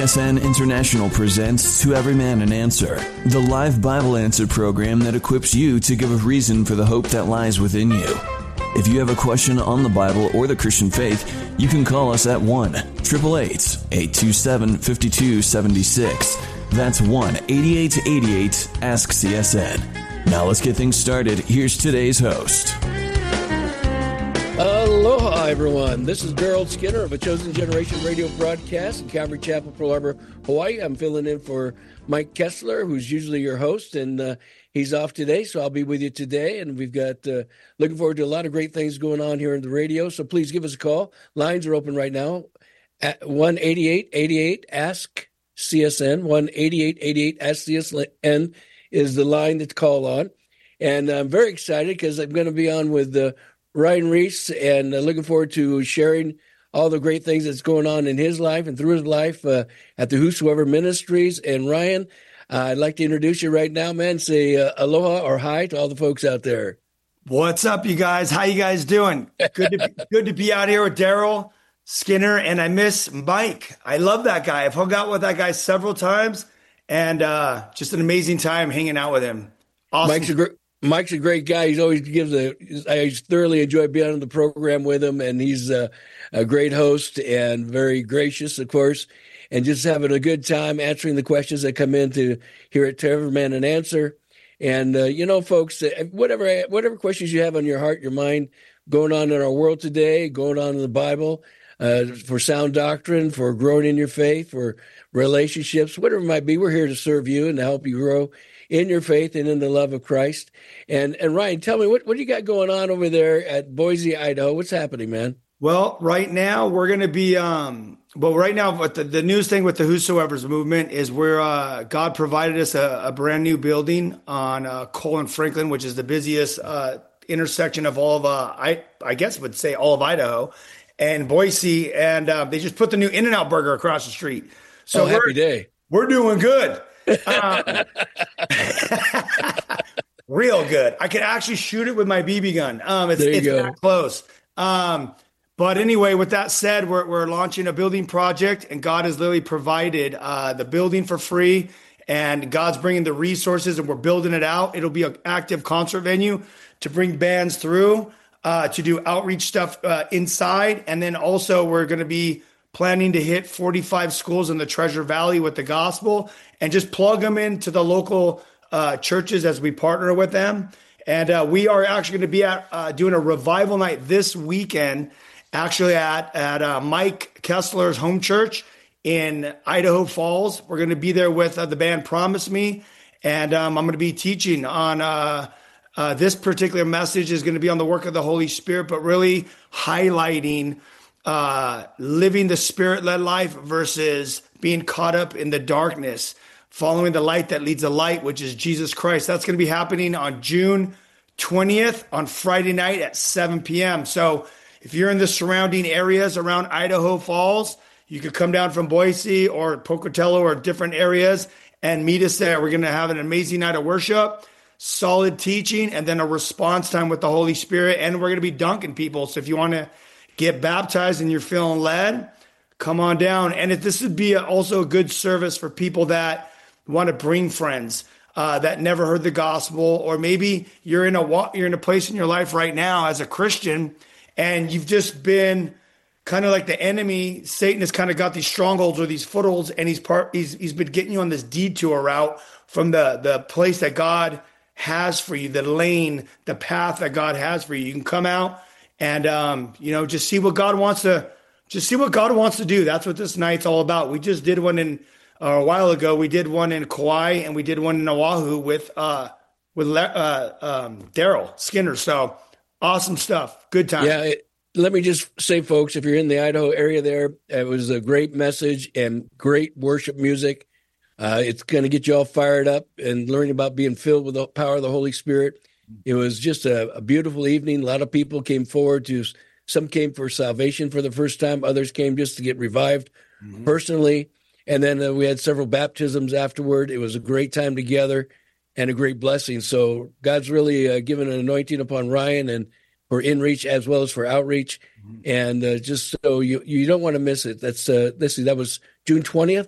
CSN International presents To Every Man an Answer, the live Bible answer program that equips you to give a reason for the hope that lies within you. If you have a question on the Bible or the Christian faith, you can call us at 1-888-827-5276. That's 1-8888-ASK-CSN. Now let's get things started. Here's today's host. Aloha, everyone. This is Gerald Skinner of A Chosen Generation radio broadcast in Calvary Chapel, Pearl Harbor, Hawaii. I'm filling in for Mike Kessler, who's usually your host, and he's off today, so I'll be with you today. And we've got looking forward to a lot of great things going on here in the radio, so please give us a call. Lines are open right now at 1-8888-ASK-CSN. 1-8888-ASK-CSN is the line to call on. And I'm very excited because I'm going to be on with Ryan Reese, and looking forward to sharing all the great things that's going on in his life and through his life at the Whosoever Ministries. And Ryan, I'd like to introduce you right now, man. Say aloha or hi to all the folks out there. What's up, you guys? How you guys doing? Good to be out here with Daryl Skinner, and I miss Mike. I love that guy. I've hung out with that guy several times, and just an amazing time hanging out with him. Awesome. Mike's a great guy. He's always I thoroughly enjoy being on the program with him, and he's a great host and very gracious, of course, and just having a good time answering the questions that come in to hear it to every man an answer. And, folks, whatever questions you have on your heart, your mind, going on in our world today, going on in the Bible, for sound doctrine, for growing in your faith, for relationships, whatever it might be, we're here to serve you and to help you grow in your faith and in the love of Christ. And Ryan, tell me, what do you got going on over there at Boise, Idaho? What's happening, man? Well, right now we're going to be, right now what the news thing with the Whosoever's movement is God provided us a brand new building on Cole and Franklin, which is the busiest intersection of all of, I guess would say all of Idaho and Boise. And they just put the new In-N-Out burger across the street. So happy day. We're doing good. Real good. I could actually shoot it with my BB gun. It's that close. But anyway, with that said, we're launching a building project, and God has literally provided the building for free, and God's bringing the resources, and we're building it out. It'll be an active concert venue to bring bands through, to do outreach stuff inside, and then also we're going to be planning to hit 45 schools in the Treasure Valley with the gospel and just plug them into the local churches as we partner with them. And we are actually going to be doing a revival night this weekend, actually at Mike Kessler's home church in Idaho Falls. We're going to be there with the band Promise Me. And I'm going to be teaching on this particular message is going to be on the work of the Holy Spirit, but really highlighting living the Spirit-led life versus being caught up in the darkness, following the light that leads the light, which is Jesus Christ. That's going to be happening on June 20th on Friday night at 7 p.m. So if you're in the surrounding areas around Idaho Falls, you could come down from Boise or Pocatello or different areas and meet us there. We're going to have an amazing night of worship, solid teaching, and then a response time with the Holy Spirit. And we're going to be dunking people. So if you want to get baptized and you're feeling led, come on down. And if this would be also a good service for people that want to bring friends that never heard the gospel, or maybe you're in a place in your life right now as a Christian and you've just been kind of like the enemy. Satan has kind of got these strongholds or these footholds, and he's been getting you on this detour route from the place that God has for you, the lane, the path that God has for you. You can come out and just see what God wants to do. That's what this night's all about. We just did one a while ago. We did one in Kauai and we did one in Oahu with Daryl Skinner. So awesome stuff. Good time. Yeah. Let me just say, folks, if you're in the Idaho area there, it was a great message and great worship music. It's going to get you all fired up and learning about being filled with the power of the Holy Spirit. It was just a beautiful evening. A lot of people came forward some came for salvation for the first time. Others came just to get revived personally. And then we had several baptisms afterward. It was a great time together and a great blessing. So God's really given an anointing upon Ryan and for in-reach as well as for outreach. And just so you don't want to miss it. That was June 20th.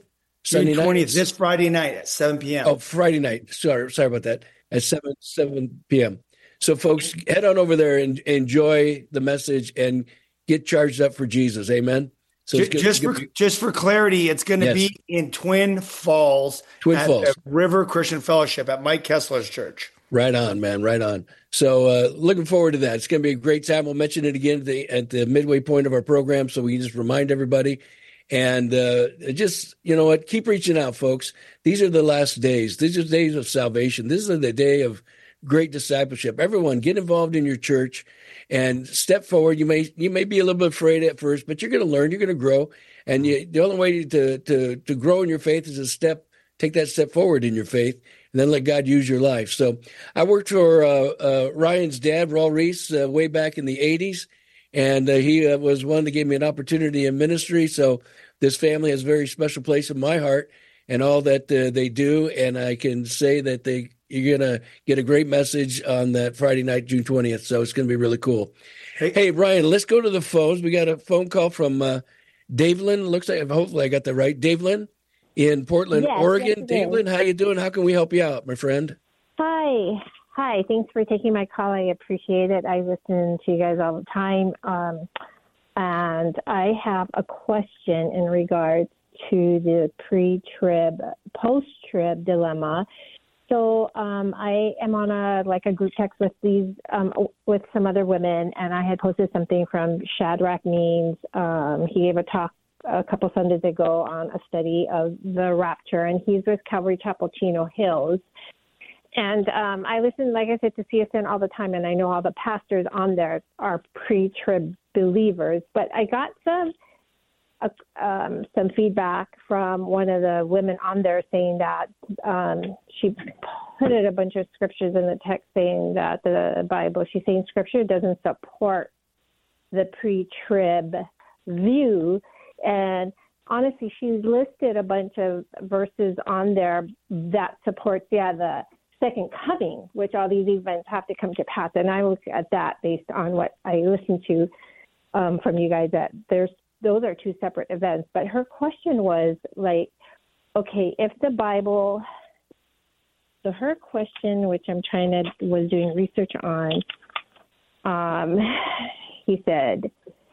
Sunday June 20th, night? this Friday night at 7 p.m. Oh, Friday night. Sorry about that. At 7 p.m. So, folks, head on over there and enjoy the message and get charged up for Jesus. Amen. So just for clarity, it's going to be in Twin Falls at River Christian Fellowship at Mike Kessler's church. Right on, man. Right on. So looking forward to that. It's going to be a great time. We'll mention it again at the midway point of our program, so we can just remind everybody. And just, you know what, keep reaching out, folks. These are the last days. These are the days of salvation. This is the day of great discipleship. Everyone, get involved in your church and step forward. You may be a little bit afraid at first, but you're going to learn. You're going to grow. And the only way to grow in your faith is take that step forward in your faith, and then let God use your life. So I worked for Ryan's dad, Raul Reese, way back in the 80s, and he was one that gave me an opportunity in ministry. So this family has a very special place in my heart and all that they do, and I can say that you're going to get a great message on that Friday night, June 20th, so it's going to be really cool. Hey, Ryan, let's go to the phones. We got a phone call from Davelin. Looks like, hopefully I got that right. Davelin in Portland, Oregon. Yes, Davelin, how you doing? How can we help you out, my friend? Hi. Thanks for taking my call. I appreciate it. I listen to you guys all the time. And I have a question in regards to the pre-trib, post-trib dilemma. So I am on a group text with with some other women, and I had posted something from Shadrach Means. He gave a talk a couple Sundays ago on a study of the rapture, and he's with Calvary Chapel, Chino Hills. And I listen, like I said, to CSN all the time, and I know all the pastors on there are pre-trib believers. But I got some feedback from one of the women on there saying that she put a bunch of scriptures in the text saying that the Bible, she's saying scripture doesn't support the pre-trib view. And honestly, she's listed a bunch of verses on there that supports, the second coming, which all these events have to come to pass. And I look at that based on what I listened to from you guys, that those are two separate events. But her question was like, okay, if the Bible, so her question, which was doing research on, he said,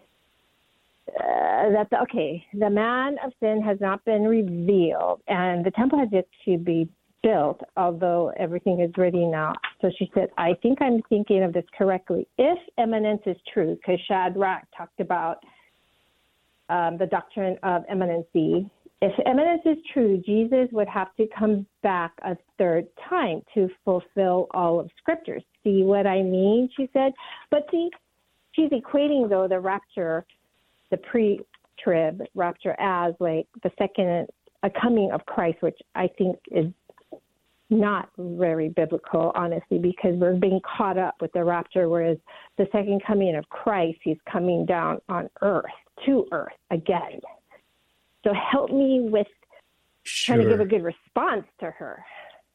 the man of sin has not been revealed, and the temple has yet to be built, although everything is ready now. So she said, I think I'm thinking of this correctly. If imminence is true, because Shadrach talked about the doctrine of imminency, if imminence is true, Jesus would have to come back a third time to fulfill all of Scripture. See what I mean? She said. But see, she's equating, though, the rapture, the pre-trib rapture, as like the second coming of Christ, which I think is not very biblical, honestly, because we're being caught up with the rapture, whereas the second coming of Christ, he's coming down on earth, to earth again. So help me with trying to give a good response to her.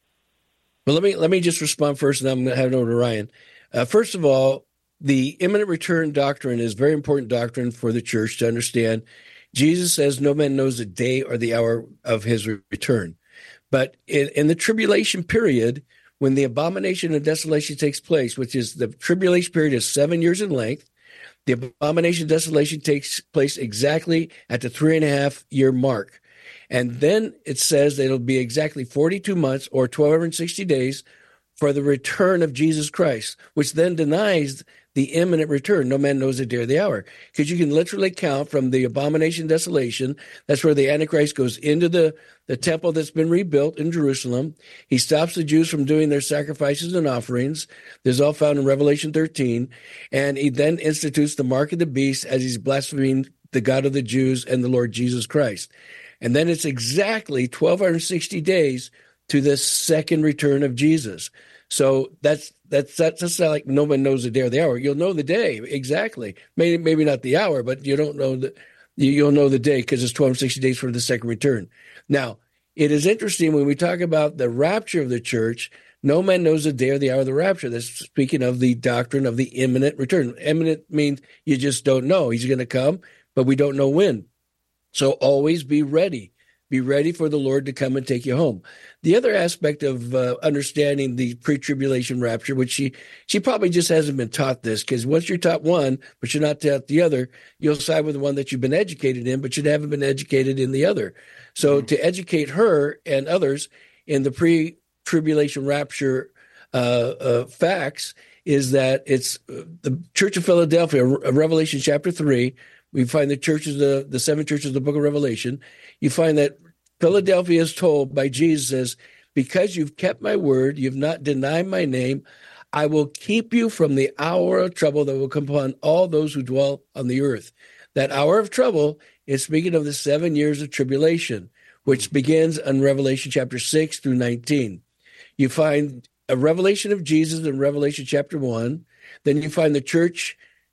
Well, let me just respond first, and then I'm going to hand it over to Ryan. First of all, the imminent return doctrine is very important doctrine for the church to understand. Jesus says no man knows the day or the hour of his return. But in the tribulation period, when the abomination of desolation takes place, which is the tribulation period is 7 years in length, the abomination of desolation takes place exactly at the 3.5 year mark. And then it says that it'll be exactly 42 months or 1,260 days for the return of Jesus Christ, which then denies the imminent return. No man knows the day or the hour. Because you can literally count from the abomination of desolation. That's where the Antichrist goes into the temple that's been rebuilt in Jerusalem. He stops the Jews from doing their sacrifices and offerings. This is all found in Revelation 13. And he then institutes the mark of the beast as he's blaspheming the God of the Jews and the Lord Jesus Christ. And then it's exactly 1,260 days to the second return of Jesus. So that's not like no one knows the day or the hour. You'll know the day exactly. Maybe not the hour, but you don't know you'll know the day because it's 1,260 days for the second return. Now, it is interesting when we talk about the rapture of the church. No man knows the day or the hour of the rapture. That's speaking of the doctrine of the imminent return. Imminent means you just don't know. He's going to come, but we don't know when. So always be ready. Be ready for the Lord to come and take you home. The other aspect of understanding the pre-tribulation rapture, which she probably just hasn't been taught this, because once you're taught one, but you're not taught the other, you'll side with the one that you've been educated in, but you haven't been educated in the other. So to educate her and others in the pre-tribulation rapture facts is that it's the Church of Philadelphia, Revelation chapter 3. We find the churches, the seven churches of the book of Revelation. You find that Philadelphia is told by Jesus, because you've kept my word, you've not denied my name, I will keep you from the hour of trouble that will come upon all those who dwell on the earth. That hour of trouble is speaking of the 7 years of tribulation, which begins in Revelation chapter 6 through 19. You find a revelation of Jesus in Revelation chapter 1. Then you find the church,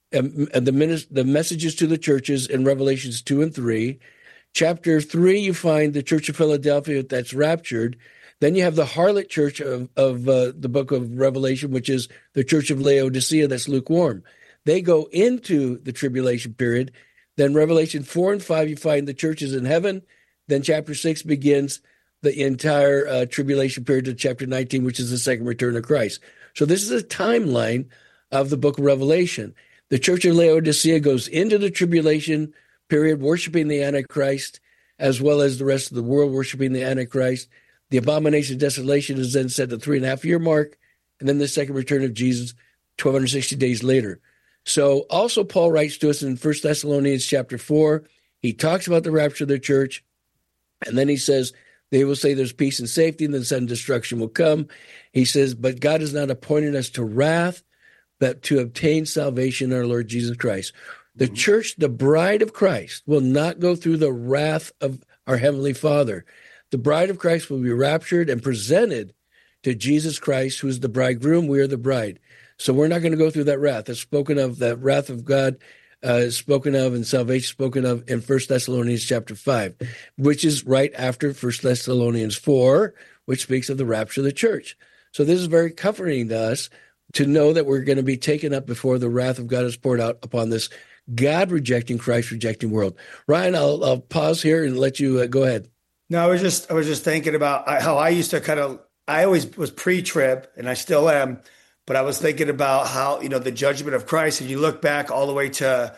the messages to the churches in Revelations 2 and 3. Chapter 3, you find the Church of Philadelphia that's raptured. Then you have the harlot church of the book of Revelation, which is the Church of Laodicea that's lukewarm. They go into the tribulation period. Then Revelation 4 and 5, you find the churches in heaven. Then chapter 6 begins the entire tribulation period to chapter 19, which is the second return of Christ. So this is a timeline of the book of Revelation. The Church of Laodicea goes into the tribulation period, worshiping the Antichrist, as well as the rest of the world worshiping the Antichrist. The abomination of desolation is then set to 3.5-year mark, and then the second return of Jesus, 1,260 days later. So also Paul writes to us in 1 Thessalonians chapter 4. He talks about the rapture of the church, and then he says, they will say there's peace and safety, and then sudden destruction will come. He says, but God has not appointed us to wrath, but to obtain salvation in our Lord Jesus Christ. The church, the bride of Christ, will not go through the wrath of our Heavenly Father. The bride of Christ will be raptured and presented to Jesus Christ, who is the bridegroom. We are the bride. So we're not going to go through that wrath. That's spoken of, that wrath of God is spoken of, and salvation spoken of in 1 Thessalonians chapter 5, which is right after 1 Thessalonians 4, which speaks of the rapture of the church. So this is very comforting to us to know that we're going to be taken up before the wrath of God is poured out upon this God-rejecting, Christ-rejecting world. Ryan, I'll pause here and let you go ahead. No, I was just thinking about how I used to I always was pre-trib, and I still am, but I was thinking about how, the judgment of Christ, and you look back all the way to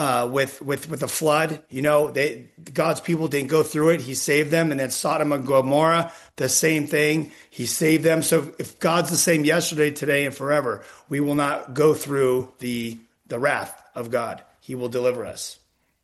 with the flood, God's people didn't go through it. He saved them. And then Sodom and Gomorrah, the same thing. He saved them. So if God's the same yesterday, today, and forever, we will not go through the wrath of God. He will deliver us.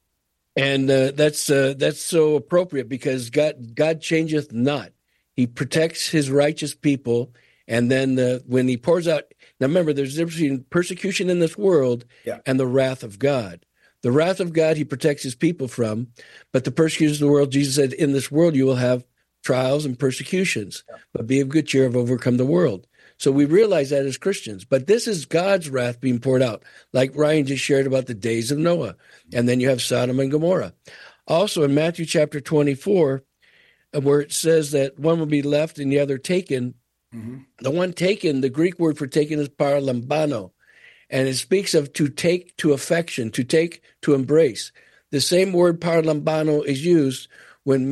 And that's so appropriate, because God changeth not. He protects his righteous people. And then when he pours out, now remember, there's a difference between persecution in this world and the wrath of God. The wrath of God, he protects his people from, but the persecution of the world, Jesus said, in this world you will have trials and persecutions, but be of good cheer, have overcome the world. So we realize that as Christians, but this is God's wrath being poured out, like Ryan just shared about the days of Noah. And then you have Sodom and Gomorrah. Also in Matthew chapter 24, where it says that one will be left and the other taken. The one taken, the Greek word for taken is paralambano, and it speaks of to take to affection, to take to embrace. The same word paralambano is used when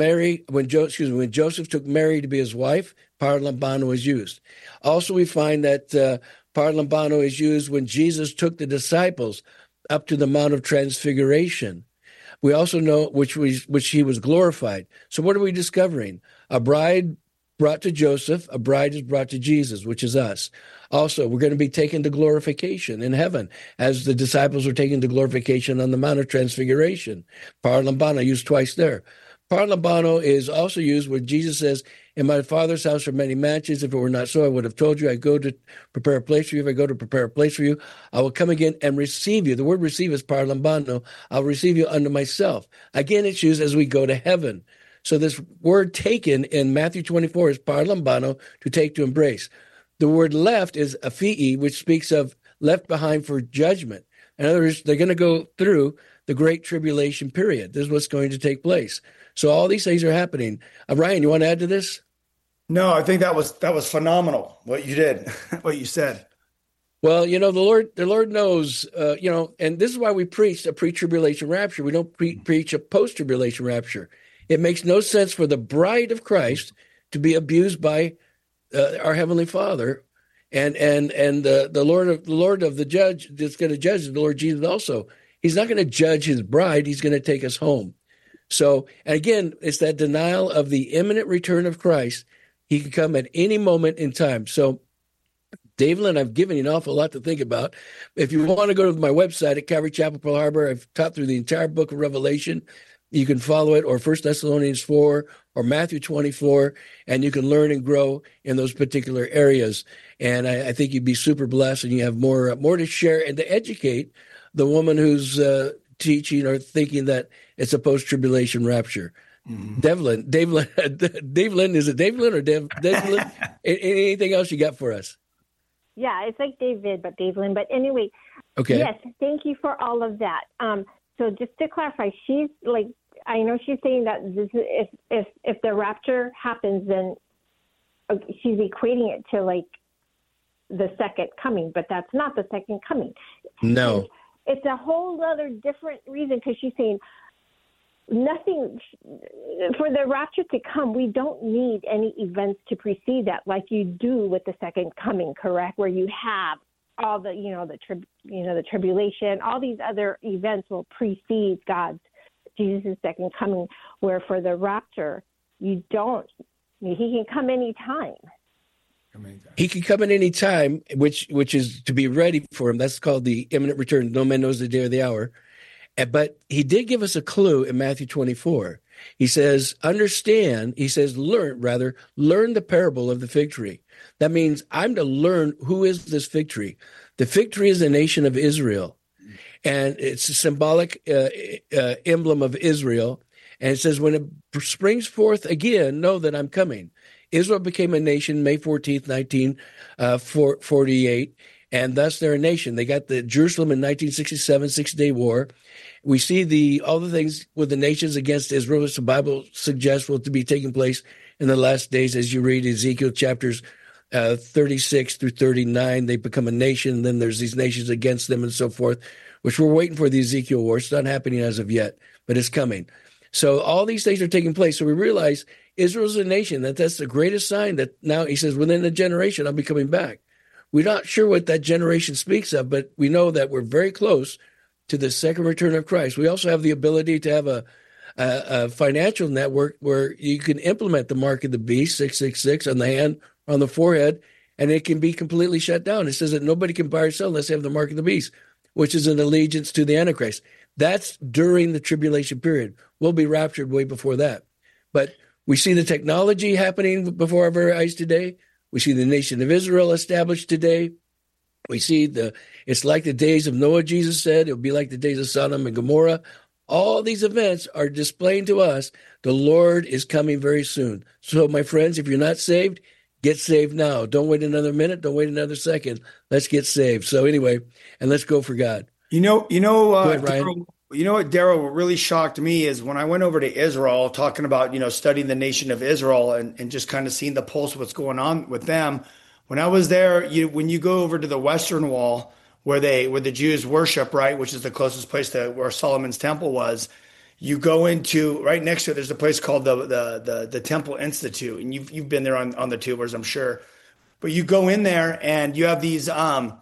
Joseph took Mary to be his wife. Paralambano is used. Also, we find that paralambano is used when Jesus took the disciples up to the Mount of Transfiguration. We also know which he was glorified. So what are we discovering? A bride brought to Joseph, a bride is brought to Jesus, which is us. Also, we're going to be taken to glorification in heaven, as the disciples were taken to glorification on the Mount of Transfiguration. Paralambano used twice there. Paralambano is also used when Jesus says, in my Father's house are many mansions. If it were not so, I would have told you. I go to prepare a place for you. If I go to prepare a place for you, I will come again and receive you. The word receive is paralambano. I'll receive you unto myself. Again, it's used as we go to heaven. So this word taken in Matthew 24 is paralambano, to take, to embrace. The word left is aphii, which speaks of left behind for judgment. In other words, they're going to go through the great tribulation period. This is what's going to take place. So all these things are happening. Ryan, you want to add to this? No, I think that was phenomenal, what you did, what you said. Well, the Lord knows, and this is why we preach a pre-tribulation rapture. We don't preach a post-tribulation rapture. It makes no sense for the bride of Christ to be abused by our Heavenly Father, and the Lord of the judge that's going to judge the Lord Jesus also. He's not going to judge his bride. He's going to take us home. So, and again, it's that denial of the imminent return of Christ. He could come at any moment in time. So, David, I've given you an awful lot to think about. If you want to go to my website at Calvary Chapel, Pearl Harbor, I've taught through the entire book of Revelation. You can follow it, or 1 Thessalonians 4, or Matthew 24, and you can learn and grow in those particular areas. And I think you'd be super blessed, and you have more to share and to educate the woman who's teaching or thinking that it's a post-tribulation rapture. Mm-hmm. Devlin, is it Devlin or Devlin? Anything else you got for us? Yeah, it's like David, but Devlin. But anyway, okay. Yes, thank you for all of that. So just to clarify, she's like, I know she's saying that this is, if the rapture happens, then she's equating it to like the second coming, but that's not the second coming. No. It's a whole other different reason, because she's saying nothing for the rapture to come. We don't need any events to precede that, like you do with the second coming, correct? Where you have all the, the tribulation, all these other events will precede Jesus' second coming. Where for the rapture, you don't. He can come anytime. He can come at any time, which is to be ready for him. That's called the imminent return. No man knows the day or the hour. But he did give us a clue in Matthew 24. He says, learn the parable of the fig tree. That means I'm to learn who is this fig tree. The fig tree is the nation of Israel, and it's a symbolic emblem of Israel. And it says, when it springs forth again, know that I'm coming. Israel became a nation May 14th, 1948, and thus they're a nation. They got the Jerusalem in 1967, Six-Day War. We see all the things with the nations against Israel, which the Bible suggests will be taking place in the last days. As you read Ezekiel chapters 36 through 39, they become a nation, and then there's these nations against them and so forth, which we're waiting for the Ezekiel war. It's not happening as of yet, but it's coming. So all these things are taking place. So we realize Israel's a nation, that's the greatest sign that now, he says, within a generation, I'll be coming back. We're not sure what that generation speaks of, but we know that we're very close to the second return of Christ. We also have the ability to have a financial network where you can implement the mark of the beast, 666, on the hand, on the forehead, and it can be completely shut down. It says that nobody can buy or sell unless they have the mark of the beast, which is an allegiance to the Antichrist. That's during the tribulation period. We'll be raptured way before that. But we see the technology happening before our very eyes today. We see the nation of Israel established today. We see it's like the days of Noah, Jesus said. It'll be like the days of Sodom and Gomorrah. All these events are displaying to us the Lord is coming very soon. So, my friends, if you're not saved, get saved now. Don't wait another minute. Don't wait another second. Let's get saved. So anyway, and let's go for God. Go ahead, Ryan. You know what, Daryl, what really shocked me is when I went over to Israel, talking about, studying the nation of Israel and just kind of seeing the pulse of what's going on with them. When I was there, when you go over to the Western Wall where the Jews worship, right, which is the closest place to where Solomon's temple was, you go into right next to it. There's a place called the Temple Institute, and you've been there on the tubers, I'm sure. But you go in there and you have these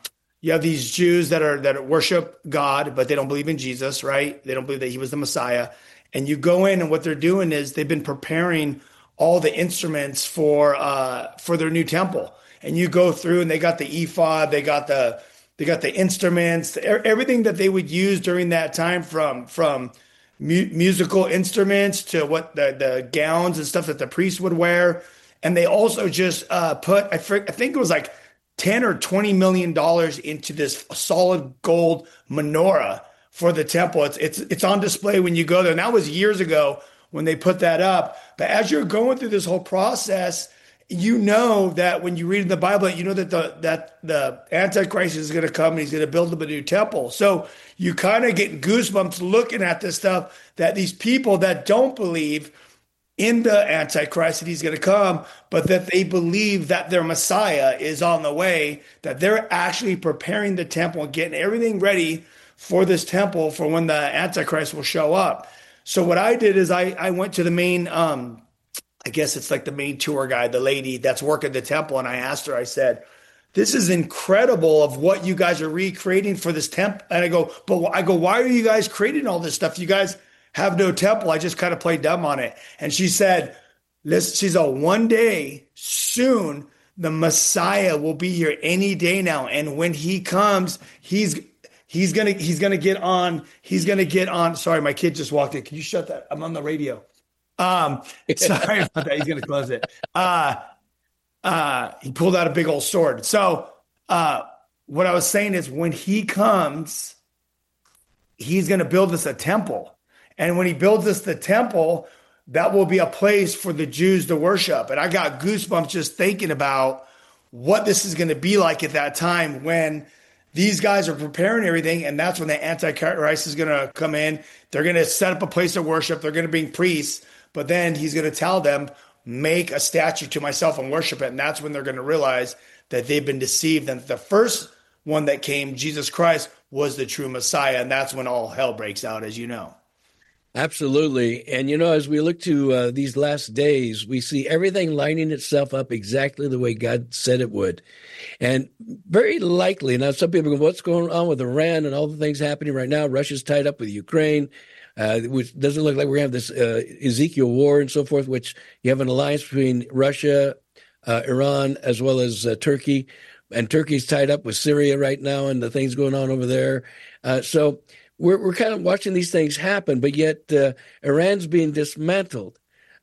Jews that worship God, but they don't believe in Jesus, right? They don't believe that he was the Messiah. And you go in, and what they're doing is they've been preparing all the instruments for their new temple. And you go through, and they got the ephod, they got the instruments, everything that they would use during that time, from musical instruments to what the gowns and stuff that the priests would wear. And they also just put, I think it was like $10 or $20 million into this solid gold menorah for the temple. It's on display when you go there. And that was years ago when they put that up. But as you're going through this whole process, you know that when you read in the Bible, you know that the Antichrist is going to come and he's going to build up a new temple. So you kind of get goosebumps looking at this stuff, that these people that don't believe in the Antichrist that he's going to come, but that they believe that their Messiah is on the way, that they're actually preparing the temple and getting everything ready for this temple for when the Antichrist will show up. So what I did is I went to the main, I guess it's like the main tour guide, the lady that's working the temple. And I asked her, I said, this is incredible of what you guys are recreating for this temple. And I go, why are you guys creating all this stuff? You guys have no temple. I just kind of played dumb on it. And she said, listen, she's one day soon, the Messiah will be here any day now. And when he comes, he's gonna get on. Sorry, my kid just walked in. Can you shut that? I'm on the radio. Sorry about that. He's gonna close it. He pulled out a big old sword. So what I was saying is when he comes, he's going to build us a temple. And when he builds us the temple, that will be a place for the Jews to worship. And I got goosebumps just thinking about what this is going to be like at that time when these guys are preparing everything. And that's when the Antichrist is going to come in. They're going to set up a place of worship. They're going to bring priests. But then he's going to tell them, make a statue to myself and worship it. And that's when they're going to realize that they've been deceived. And the first one that came, Jesus Christ, was the true Messiah. And that's when all hell breaks out, as you know. Absolutely. And, as we look to these last days, we see everything lining itself up exactly the way God said it would. And very likely, now some people go, what's going on with Iran and all the things happening right now? Russia's tied up with Ukraine. Which doesn't look like we're going to have this Ezekiel war and so forth, which you have an alliance between Russia, Iran, as well as Turkey. And Turkey's tied up with Syria right now and the things going on over there. So we're kind of watching these things happen, but yet Iran's being dismantled.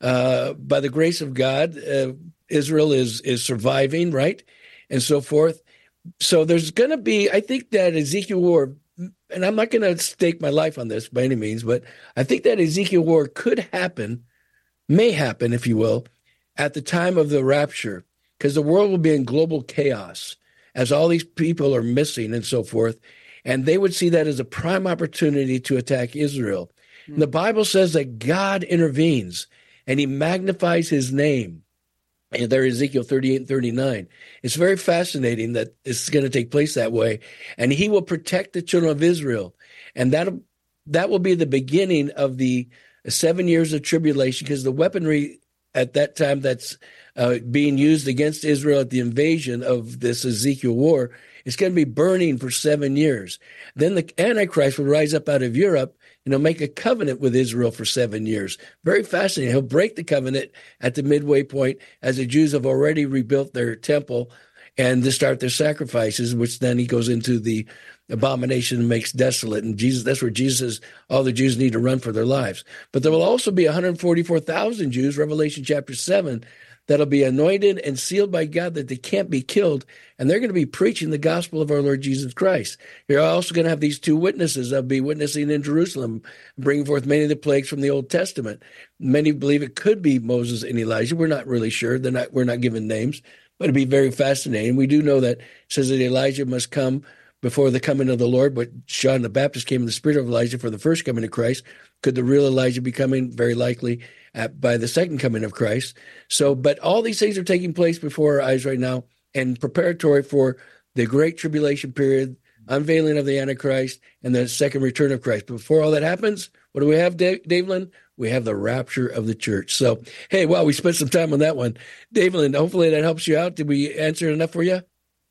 By the grace of God, Israel is surviving, right? And so forth. So there's going to be, I think that Ezekiel war, and I'm not going to stake my life on this by any means, but I think that Ezekiel war could happen, may happen, if you will, at the time of the rapture, because the world will be in global chaos as all these people are missing and so forth. And they would see that as a prime opportunity to attack Israel. Mm-hmm. The Bible says that God intervenes and he magnifies his name. And there, Ezekiel 38 and 39. It's very fascinating that it's going to take place that way. And he will protect the children of Israel. And that will be the beginning of the 7 years of tribulation, because the weaponry at that time that's being used against Israel at the invasion of this Ezekiel war is going to be burning for 7 years. Then the Antichrist will rise up out of Europe and he'll make a covenant with Israel for 7 years. Very fascinating. He'll break the covenant at the midway point as the Jews have already rebuilt their temple and to start their sacrifices, which then he goes into the abomination and makes desolate. And that's where Jesus says all the Jews need to run for their lives. But there will also be 144,000 Jews, Revelation chapter 7, that'll be anointed and sealed by God that they can't be killed. And they're going to be preaching the gospel of our Lord Jesus Christ. You're also going to have these two witnesses that'll be witnessing in Jerusalem, bringing forth many of the plagues from the Old Testament. Many believe it could be Moses and Elijah. We're not really sure. We're not given names, but it'd be very fascinating. We do know that it says that Elijah must come before the coming of the Lord, but John the Baptist came in the spirit of Elijah for the first coming of Christ. Could the real Elijah be coming? Very likely by the second coming of Christ. So, but all these things are taking place before our eyes right now and preparatory for the great tribulation period, unveiling of the Antichrist, and the second return of Christ. But before all that happens, what do we have, Davelin? We have the rapture of the church. So, hey, wow, we spent some time on that one. Davelin, hopefully that helps you out. Did we answer enough for you?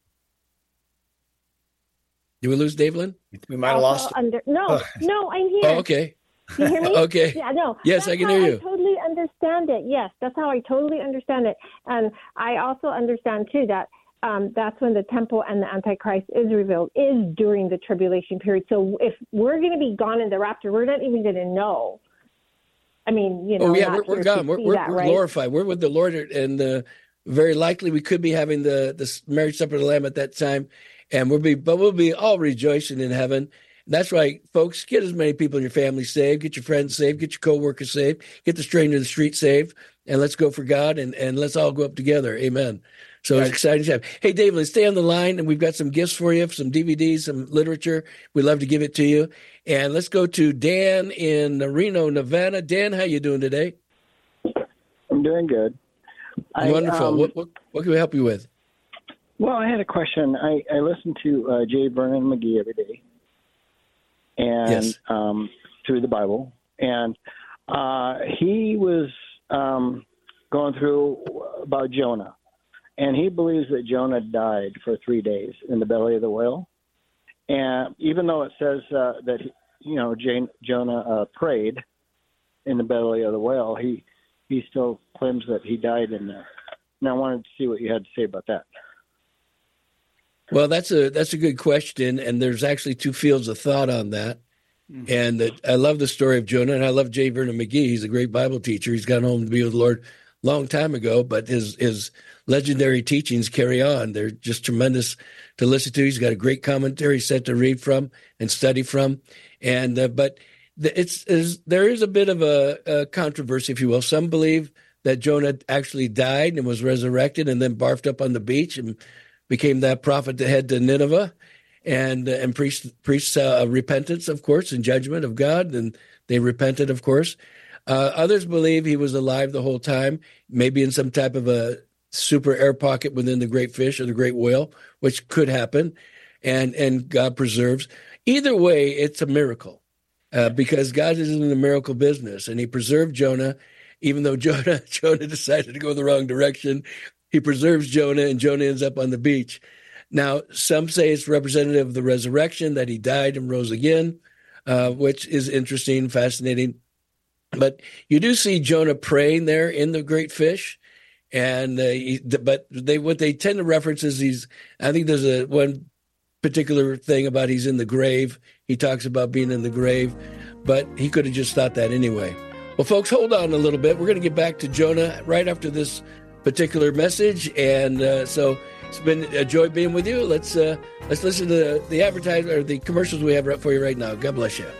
Did we lose Davelin? We might have lost No, I'm here. Oh, okay. You hear me? Okay. Yeah, no. Yes, I can hear you. I totally understand it. Yes, that's how I totally understand it. And I also understand, too, that that's when the temple and the Antichrist is revealed, is during the tribulation period. So if we're going to be gone in the rapture, we're not even going to know. I mean, we're gone. We're glorified. We're with the Lord, and very likely we could be having the marriage supper of the Lamb at that time. And we'll be all rejoicing in heaven. And that's right, folks. Get as many people in your family saved. Get your friends saved. Get your coworkers saved. Get the stranger in the street saved. And let's go for God. And let's all go up together. Amen. So It's exciting time. Hey, Dave, let's stay on the line. And we've got some gifts for you, some DVDs, some literature. We'd love to give it to you. And let's go to Dan in Reno, Nevada. Dan, how you doing today? I'm doing good. Wonderful. What can we help you with? Well, I had a question. I listen to J. Vernon McGee every day, and yes. Through the Bible, And he was going through about Jonah. And he believes that Jonah died for 3 days in the belly of the whale. And even though it says that, Jonah prayed in the belly of the whale, he still claims that he died in there. And I wanted to see what you had to say about that. Well, that's a good question, and there's actually two fields of thought on that. And I love the story of Jonah, and I love J. Vernon McGee. He's a great Bible teacher. He's gone home to be with the Lord a long time ago, but his legendary teachings carry on. They're just tremendous to listen to. He's got a great commentary set to read from and study from. And but there is a bit of a controversy, if you will. Some believe that Jonah actually died and was resurrected and then barfed up on the beach and became that prophet that head to Nineveh and preached repentance, of course, and judgment of God. And they repented, of course. Others believe he was alive the whole time, maybe in some type of a super air pocket within the great fish or the great whale, which could happen, and God preserves. Either way, it's a miracle because God is in the miracle business, and he preserved Jonah, even though Jonah decided to go the wrong direction. He preserves Jonah, and Jonah ends up on the beach. Now, some say it's representative of the resurrection, that he died and rose again, which is interesting, fascinating. But you do see Jonah praying there in the great fish, and what they tend to reference is I think there's one particular thing about he's in the grave. He talks about being in the grave, but he could have just thought that anyway. Well, folks, hold on a little bit. We're going to get back to Jonah right after this particular message, and so it's been a joy being with you. Let's listen to the advertisement or the commercials we have for you right now. God bless you.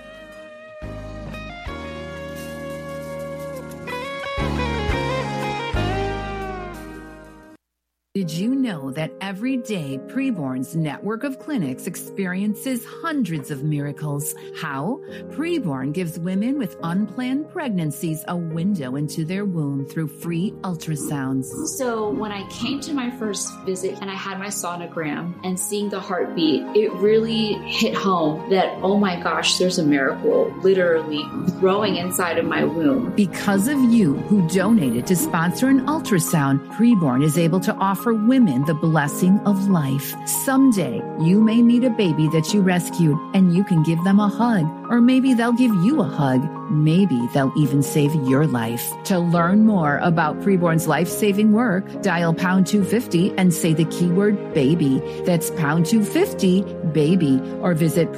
Did you know that every day Preborn's network of clinics experiences hundreds of miracles? How? Preborn gives women with unplanned pregnancies a window into their womb through free ultrasounds. So when I came to my first visit and I had my sonogram and seeing the heartbeat, it really hit home that, oh my gosh, there's a miracle literally growing inside of my womb. Because of you who donated to sponsor an ultrasound, Preborn is able to offer women the blessing of life. Someday, you may meet a baby that you rescued and you can give them a hug, or maybe they'll give you a hug. Maybe they'll even save your life. To learn more about Preborn's life-saving work, dial pound 250 and say the keyword baby. That's pound 250 baby, or visit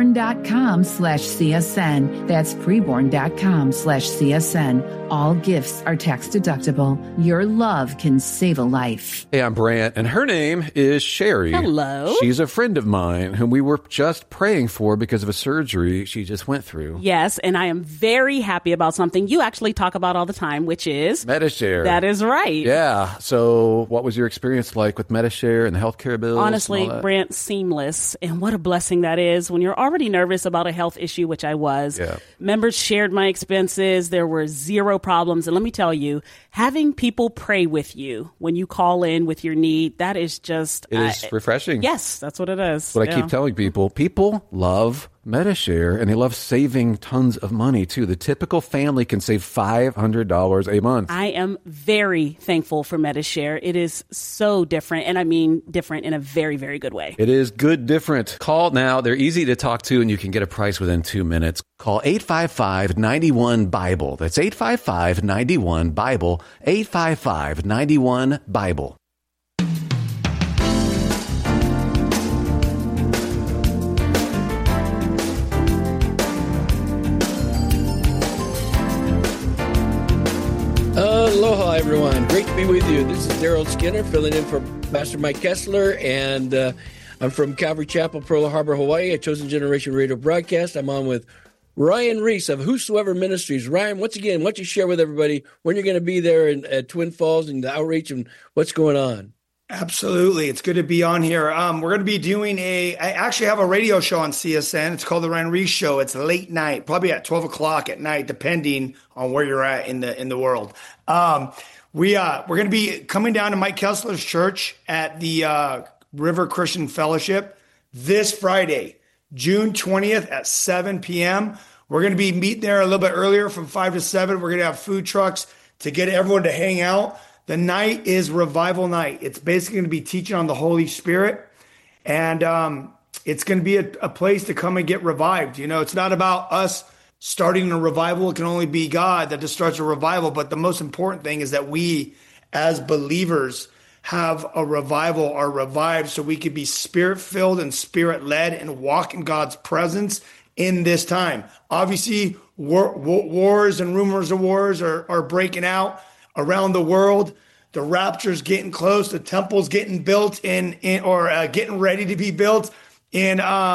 preborn.com/CSN. That's preborn.com/CSN. All gifts are tax deductible. Your love can save a life. Hey, I'm Brant, and her name is Sherry. Hello. She's a friend of mine whom we were just praying for because of a surgery she just went through. Yes, and I am very happy about something you actually talk about all the time, which is Medi-Share. That is right. Yeah. So what was your experience like with Medi-Share and the healthcare bills? Honestly, Brant, seamless. And what a blessing that is when you're already nervous about a health issue, which I was. Yeah. Members shared my expenses. There were zero problems. And let me tell you, having people pray with you when you call in with your need, that is just... It is refreshing. Yes, that's what it is. But I keep telling people love Medi-Share, and they love saving tons of money, too. The typical family can save $500 a month. I am very thankful for Medi-Share. It is so different, and I mean different in a very, very good way. It is good different. Call now. They're easy to talk to, and you can get a price within 2 minutes. Call 855-91-BIBLE. That's 855-91-BIBLE, 855-91-BIBLE. Aloha, everyone. Great to be with you. This is Daryl Skinner filling in for Pastor Mike Kessler, and I'm from Calvary Chapel, Pearl Harbor, Hawaii, a Chosen Generation radio broadcast. I'm on with Ryan Reese of Whosoever Ministries. Ryan, once again, why don't you share with everybody when you're going to be there at Twin Falls and the outreach and what's going on? Absolutely. It's good to be on here. We're going to be doing I actually have a radio show on CSN. It's called The Ryan Reese Show. It's late night, probably at 12 o'clock at night, depending on where you're at in the world. We're going to be coming down to Mike Kessler's church at the River Christian Fellowship this Friday, June 20th at 7 p.m. We're going to be meeting there a little bit earlier from 5 to 7. We're going to have food trucks to get everyone to hang out. The night is revival night. It's basically going to be teaching on the Holy Spirit. And it's going to be a place to come and get revived. You know, it's not about us starting a revival. It can only be God that just starts a revival. But the most important thing is that we, as believers, have a revival, are revived, so we could be spirit-filled and spirit-led and walk in God's presence in this time. Obviously, wars and rumors of wars are breaking out around the world. The rapture's getting close. The temple's getting built getting ready to be built in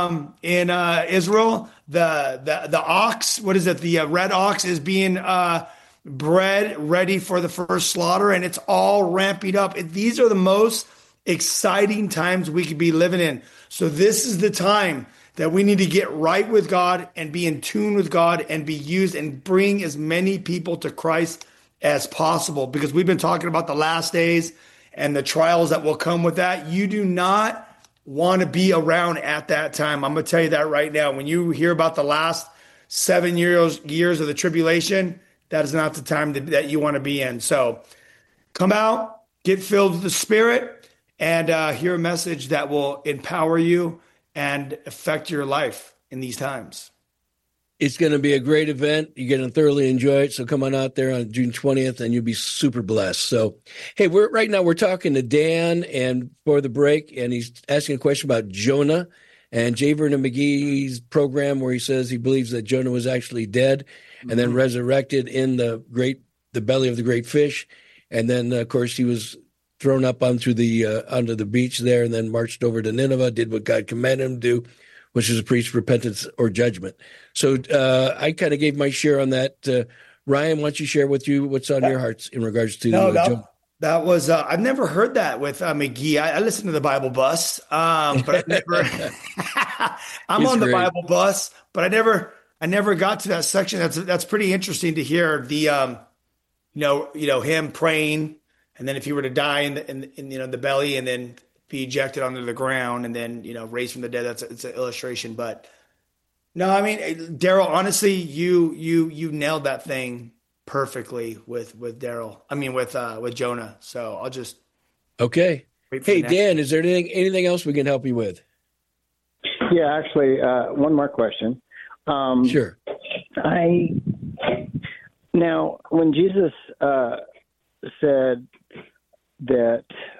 Israel. The ox, what is it? The red ox is being bred, ready for the first slaughter, and it's all ramping up. These are the most exciting times we could be living in. So this is the time that we need to get right with God and be in tune with God and be used and bring as many people to Christ as possible, because we've been talking about the last days and the trials that will come with that. You do not want to be around at that time. I'm going to tell you that right now. When you hear about the last 7 years of the tribulation, that is not the time that you want to be in. So come out, get filled with the Spirit, and hear a message that will empower you and affect your life in these times. It's going to be a great event. You're going to thoroughly enjoy it. So come on out there on June 20th and you'll be super blessed. So, hey, right now we're talking to Dan and for the break, and he's asking a question about Jonah and J. Vernon McGee's program where he says he believes that Jonah was actually dead and then resurrected in the belly of the great fish. And then, of course, he was thrown up onto the beach there and then marched over to Nineveh, did what God commanded him to do, which is to preach repentance or judgment. So I kind of gave my share on that. Ryan, why don't you share with you what's on your hearts in regards to Jonah? That was I've never heard that with McGee. I listen to the Bible Bus, but I've never. I'm on the Bible Bus, but I never got to that section. That's pretty interesting to hear. The him praying, and then if he were to die in the belly, and then be ejected onto the ground, and then raised from the dead. It's an illustration, but no, I mean, Daryl, honestly, you nailed that thing perfectly with Daryl. I mean, with Jonah. So I'll just okay. Hey, Dan, is there anything else we can help you with? Yeah, actually, one more question. Sure. Now, when Jesus said that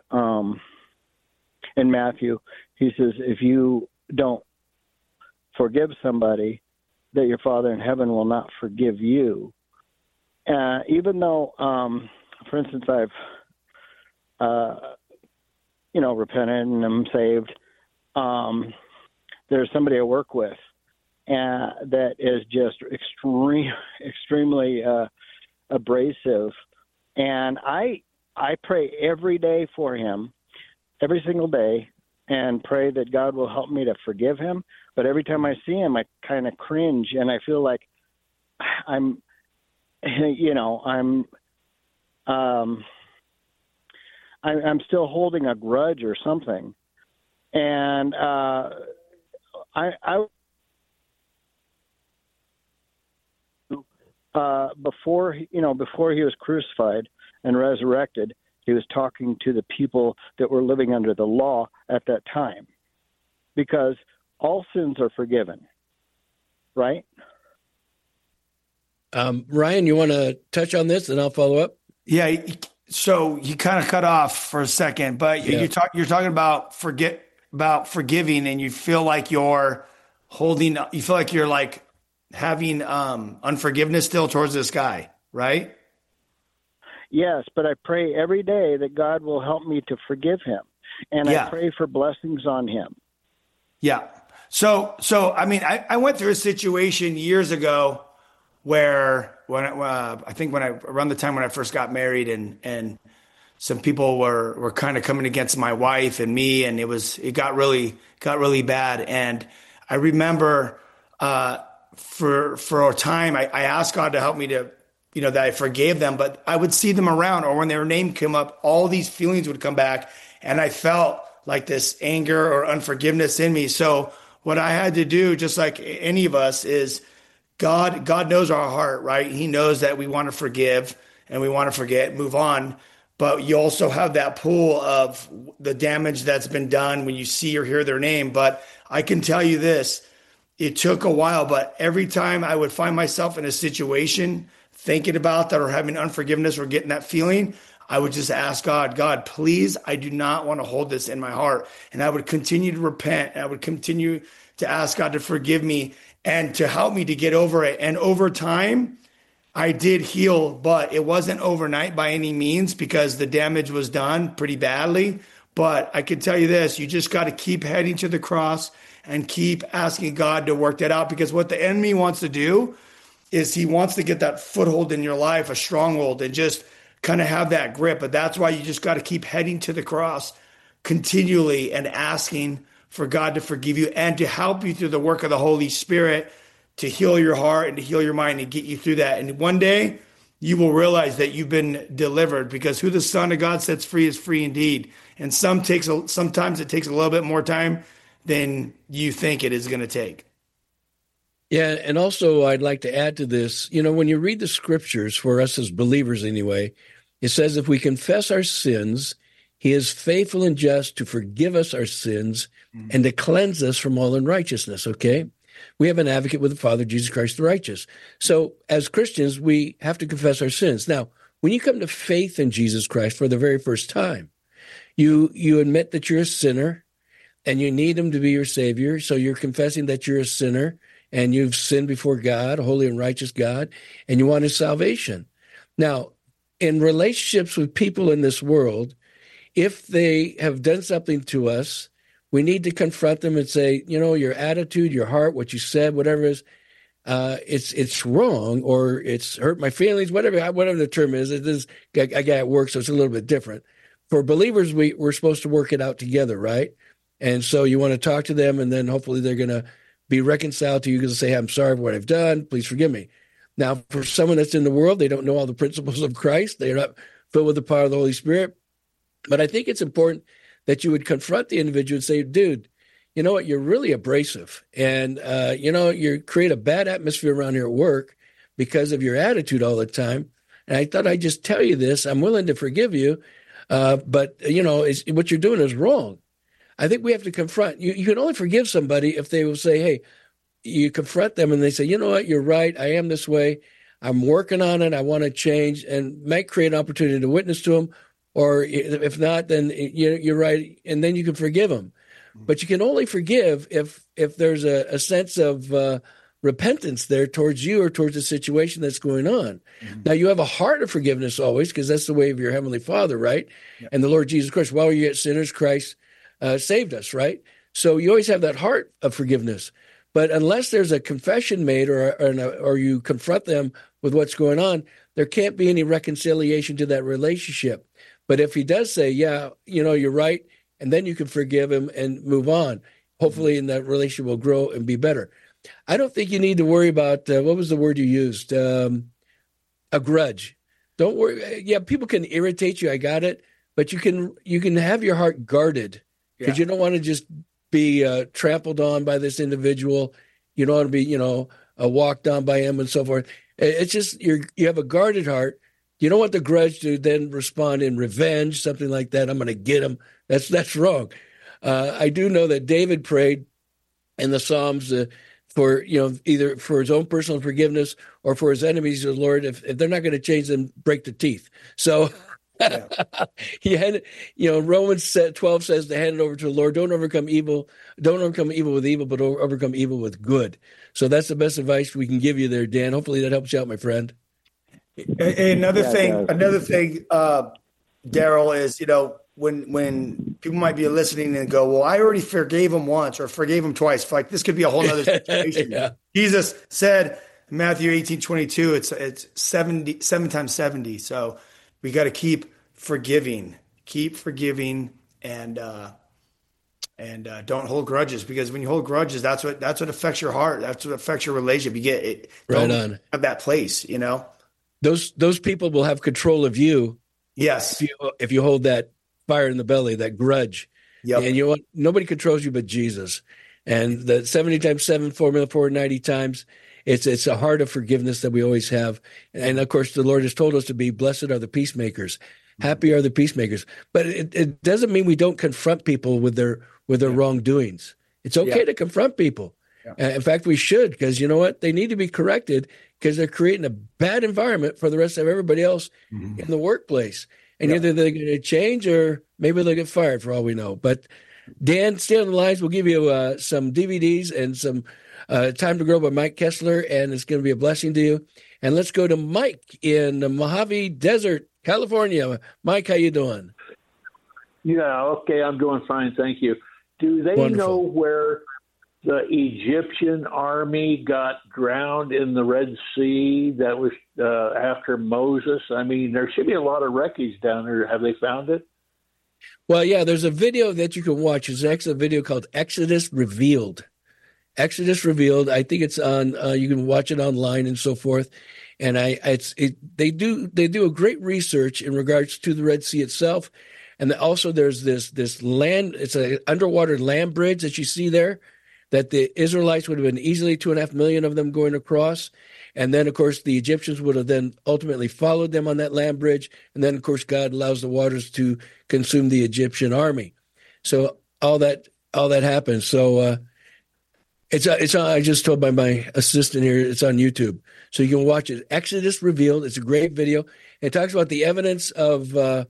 in Matthew, he says, if you don't forgive somebody, that your Father in heaven will not forgive you. Even though, for instance, I've, repented and I'm saved, there's somebody I work with that is just extremely abrasive. And I pray every day for him, every single day, and pray that God will help me to forgive him. But every time I see him, I kind of cringe, and I feel like I'm still holding a grudge or something. And before he was crucified and resurrected, he was talking to the people that were living under the law at that time, because all sins are forgiven, right? Ryan, you want to touch on this, and I'll follow up? Yeah. So you kind of cut off for a second, but you're talking about forgiving, and you feel like you're like having unforgiveness still towards this guy, right? Yes, but I pray every day that God will help me to forgive him, and I pray for blessings on him. Yeah. So I mean, I went through a situation years ago where around the time when I first got married, and some people were kind of coming against my wife and me, and it got really bad. And I remember for a time I asked God to help me to, that I forgave them, but I would see them around, or when their name came up, all these feelings would come back, and I felt like this anger or unforgiveness in me. So what I had to do, just like any of us, is God knows our heart, right? He knows that we want to forgive and we want to forget, move on. But you also have that pool of the damage that's been done when you see or hear their name. But I can tell you this, it took a while, but every time I would find myself in a situation thinking about that or having unforgiveness or getting that feeling, I would just ask God, please, I do not want to hold this in my heart. And I would continue to repent. And I would continue to ask God to forgive me and to help me to get over it. And over time, I did heal, but it wasn't overnight by any means because the damage was done pretty badly. But I can tell you this, you just got to keep heading to the cross and keep asking God to work that out, because what the enemy wants to do is he wants to get that foothold in your life, a stronghold, and just kind of have that grip. But that's why you just got to keep heading to the cross continually and asking for God to forgive you and to help you through the work of the Holy Spirit to heal your heart and to heal your mind and get you through that. And one day you will realize that you've been delivered, because who the Son of God sets free is free indeed. And sometimes it takes a little bit more time than you think it is going to take. Yeah, and also I'd like to add to this, when you read the scriptures, for us as believers anyway, it says if we confess our sins, he is faithful and just to forgive us our sins and to cleanse us from all unrighteousness, okay? We have an advocate with the Father, Jesus Christ the righteous. So as Christians, we have to confess our sins. Now, when you come to faith in Jesus Christ for the very first time, you admit that you're a sinner and you need him to be your Savior. So you're confessing that you're a sinner and you've sinned before God, a holy and righteous God, and you want his salvation. Now, in relationships with people in this world, if they have done something to us, we need to confront them and say, your attitude, your heart, what you said, whatever it is, it's wrong, or it's hurt my feelings, whatever the term is. It is, I got at work, so it's a little bit different. For believers, we're supposed to work it out together, right? And so you want to talk to them, and then hopefully they're going to be reconciled to you because they say, I'm sorry for what I've done. Please forgive me. Now, for someone that's in the world, they don't know all the principles of Christ. They're not filled with the power of the Holy Spirit. But I think it's important that you would confront the individual and say, dude, you know what? You're really abrasive. And, you create a bad atmosphere around here at work because of your attitude all the time. And I thought I'd just tell you this. I'm willing to forgive you. But what you're doing is wrong. I think we have to confront. You can only forgive somebody if they will say, hey, you confront them and they say, you know what, you're right. I am this way. I'm working on it. I want to change, and might create an opportunity to witness to them. Or if not, then you're right. And then you can forgive them. But you can only forgive if there's a sense of repentance there towards you or towards the situation that's going on. Mm-hmm. Now, you have a heart of forgiveness always, because that's the way of your Heavenly Father, right? Yep. And the Lord Jesus Christ, while we were yet sinners, Christ saved us, right? So you always have that heart of forgiveness. But unless there's a confession made or you confront them with what's going on, there can't be any reconciliation to that relationship. But if he does say, yeah, you're right, and then you can forgive him and move on, hopefully in that relationship will grow and be better. I don't think you need to worry about, what was the word you used? A grudge. Don't worry. Yeah, people can irritate you. I got it. But you can have your heart guarded, because you don't want to just be trampled on by this individual. You don't want to be, walked on by him and so forth. It's just you have a guarded heart. You don't want the grudge to then respond in revenge, something like that. I'm going to get him. That's wrong. I do know that David prayed in the Psalms for, either for his own personal forgiveness or for his enemies. The Lord, if they're not going to change, them break the teeth. So he had, Romans 12 says to hand it over to the Lord. Don't overcome evil with evil, but overcome evil with good. So that's the best advice we can give you there, Dan. Hopefully that helps you out, my friend. Another thing, Daryl, is, when people might be listening and go, well, I already forgave him once or forgave him twice. Like, this could be a whole other situation. Yeah. Jesus said in Matthew 18:22, it's 7 times 70. So we got to keep forgiving, and don't hold grudges, because when you hold grudges, that's what affects your heart. That's what affects your relationship. You get it. Right on. Have that place, Those people will have control of you. Yes. If you hold that fire in the belly, that grudge. Yep. And nobody controls you but Jesus. And the 70 times 7 formula, 490 times. it's a heart of forgiveness that we always have. And of course, the Lord has told us to be blessed are the peacemakers. Happy are the peacemakers. But it doesn't mean we don't confront people with their wrongdoings. It's okay to confront people. Yeah. In fact, we should, because you know what? They need to be corrected because they're creating a bad environment for the rest of everybody else in the workplace. And either they're going to change or maybe they'll get fired for all we know. But Dan, stay on the lines. We'll give you some DVDs and some Time to Grow by Mike Kessler, and it's going to be a blessing to you. And let's go to Mike in the Mojave Desert, California. Mike, how you doing? Yeah, okay, I'm doing fine, thank you. Do they know where the Egyptian army got drowned in the Red Sea that was after Moses? I mean, there should be a lot of wreckage down there. Have they found it? Well, yeah, there's a video that you can watch. It's actually a video called Exodus Revealed. Exodus Revealed. I think it's on. You can watch it online and so forth. And they do a great research in regards to the Red Sea itself. And also there's this land. It's an underwater land bridge that you see there, that the Israelites would have been easily 2.5 million of them going across. And then, of course, the Egyptians would have then ultimately followed them on that land bridge. And then, of course, God allows the waters to consume the Egyptian army. So all that happens. So it's on, I just told my assistant here, it's on YouTube. So you can watch it. Exodus Revealed. It's a great video. It talks about the evidence of the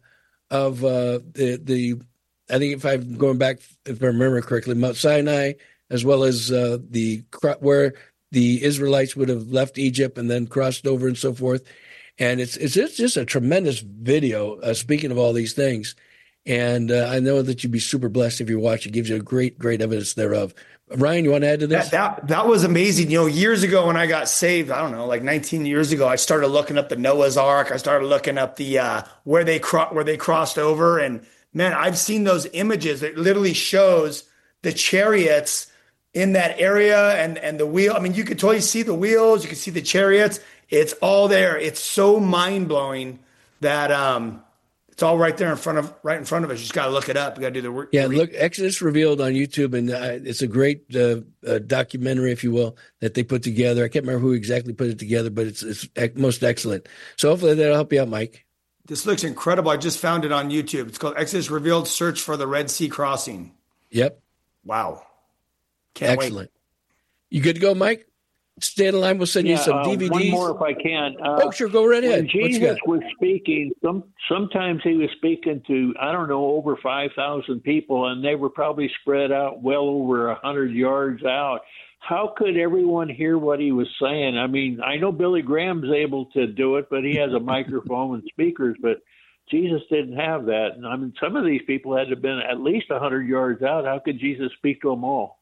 I think if I'm going back, if I remember correctly, Mount Sinai, as well as where the Israelites would have left Egypt and then crossed over and so forth. And it's just a tremendous video, speaking of all these things. And I know that you'd be super blessed if you watch it. It gives you a great evidence thereof. Ryan, you want to add to this? That was amazing. You know, years ago when I got saved, I don't know, like 19 years ago, I started looking up the Noah's Ark. I started looking up the where they crossed over. And man, I've seen those images. It literally shows the chariots in that area and the wheel. I mean, you could totally see the wheels. You could see the chariots. It's all there. It's so mind blowing that it's all right there in front of us. You just got to look it up. You got to do the work. Yeah, look, Exodus Revealed on YouTube, and it's a great documentary, if you will, that they put together. I can't remember who exactly put it together, but it's most excellent. So hopefully that'll help you out, Mike. This looks incredible. I just found it on YouTube. It's called Exodus Revealed: Search for the Red Sea Crossing. Yep. Wow. Excellent. You good to go, Mike? Stay in line. We'll send you some DVDs. One more if I can. Sure. Go right ahead. When Jesus was speaking, sometimes he was speaking to, I don't know, over 5,000 people, and they were probably spread out well over 100 yards out. How could everyone hear what he was saying? I mean, I know Billy Graham's able to do it, but he has a microphone and speakers, but Jesus didn't have that. And I mean, some of these people had to have been at least 100 yards out. How could Jesus speak to them all?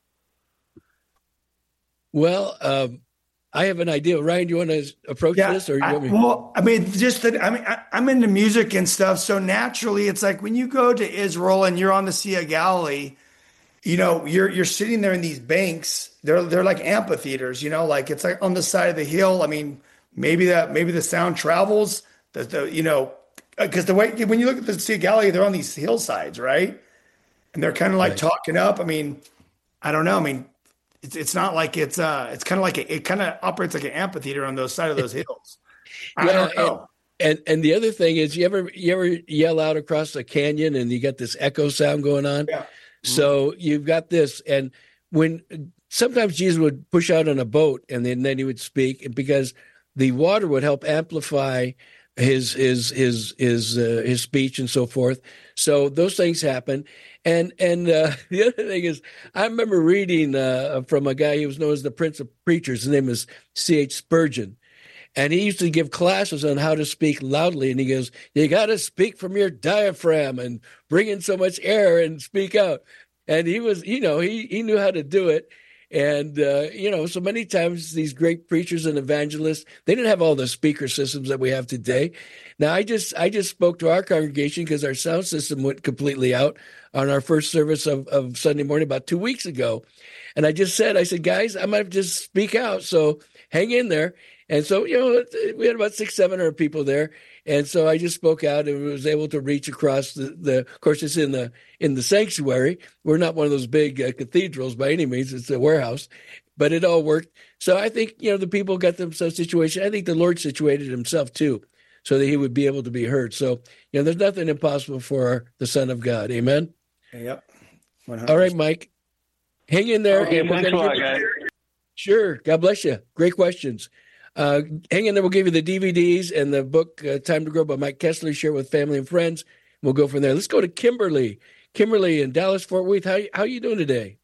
Well, I have an idea. Ryan, do you want to approach this? Or I'm into music and stuff. So naturally, it's like when you go to Israel and you're on the Sea of Galilee, you know, you're sitting there in these banks. They're like amphitheaters, you know, like it's like on the side of the hill. I mean, maybe the sound travels, because the way, when you look at the Sea of Galilee, they're on these hillsides, right? And they're kind of like talking up. I mean, I don't know. I mean, it's not like it's kind of like it kind of operates like an amphitheater on those side of those hills. I don't know. And the other thing is, you ever yell out across a canyon and you got this echo sound going on? Yeah. So you've got this, and when sometimes Jesus would push out on a boat, and then he would speak, because the water would help amplify his speech and so forth. So those things happen. And the other thing is, I remember reading from a guy who was known as the Prince of Preachers. His name is C.H. Spurgeon. And he used to give classes on how to speak loudly. And he goes, you got to speak from your diaphragm and bring in so much air and speak out. And he was, he knew how to do it. And, so many times these great preachers and evangelists, they didn't have all the speaker systems that we have today. Now, I just spoke to our congregation because our sound system went completely out on our first service of Sunday morning about 2 weeks ago. And I said, guys, I might just speak out. So hang in there. And so, we had about 600-700 people there. And so I just spoke out and was able to reach across the of course, it's in the sanctuary. We're not one of those big cathedrals by any means. It's a warehouse. but it all worked. So I think, the people got themselves situated. I think the Lord situated himself too, so that he would be able to be heard. So, there's nothing impossible for the Son of God. Amen? Yep. 100%. All right, Mike. Hang in there. Okay, thanks a lot, guys. Sure. God bless you. Great questions. Hang in there. We'll give you the DVDs and the book, Time to Grow by Mike Kessler. Share with family and friends. We'll go from there. Let's go to Kimberly. Kimberly in Dallas, Fort Worth. How you doing today?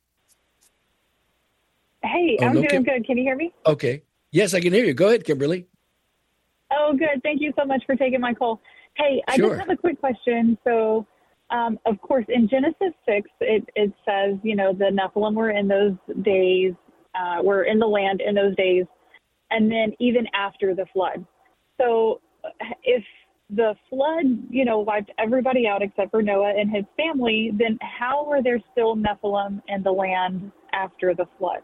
Hey, I'm doing good. Can you hear me? Okay. Yes, I can hear you. Go ahead, Kimberly. Oh, good. Thank you so much for taking my call. Hey, I Sure. just have a quick question. So, of course, in Genesis 6, it says, the Nephilim were in those days, were in the land in those days, and then even after the flood. So if the flood, wiped everybody out except for Noah and his family, then how were there still Nephilim in the land after the flood?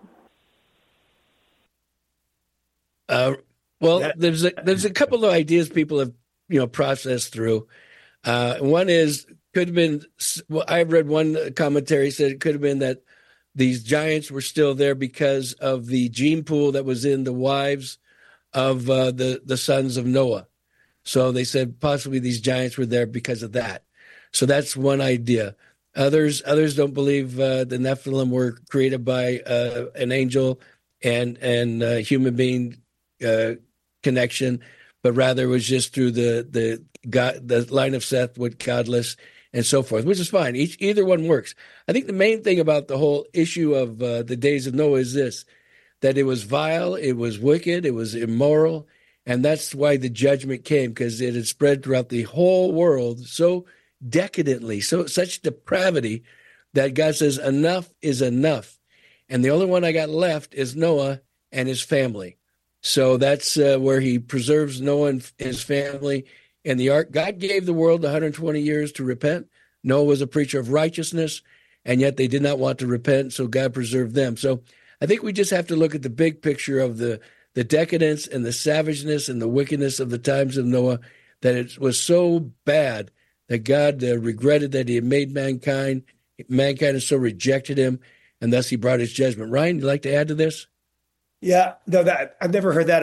Well, there's a couple of ideas people have processed through. One is could have been. Well, I've read one commentary said it could have been that these giants were still there because of the gene pool that was in the wives of the sons of Noah. So they said possibly these giants were there because of that. So that's one idea. Others don't believe the Nephilim were created by an angel and human being connection, but rather it was just through the line of Seth with godless and so forth, which is fine. Either one works. I think the main thing about the whole issue of the days of Noah is this, that it was vile, it was wicked, it was immoral, and that's why the judgment came, because it had spread throughout the whole world so decadently, such depravity that God says enough is enough. And the only one I got left is Noah and his family. So that's where he preserves Noah and his family in the ark. God gave the world 120 years to repent. Noah was a preacher of righteousness, and yet they did not want to repent, so God preserved them. So I think we just have to look at the big picture of the decadence and the savageness and the wickedness of the times of Noah, that it was so bad that God regretted that he had made mankind. Mankind has so rejected him, and thus he brought his judgment. Ryan, you'd like to add to this? Yeah, no, that I've never heard that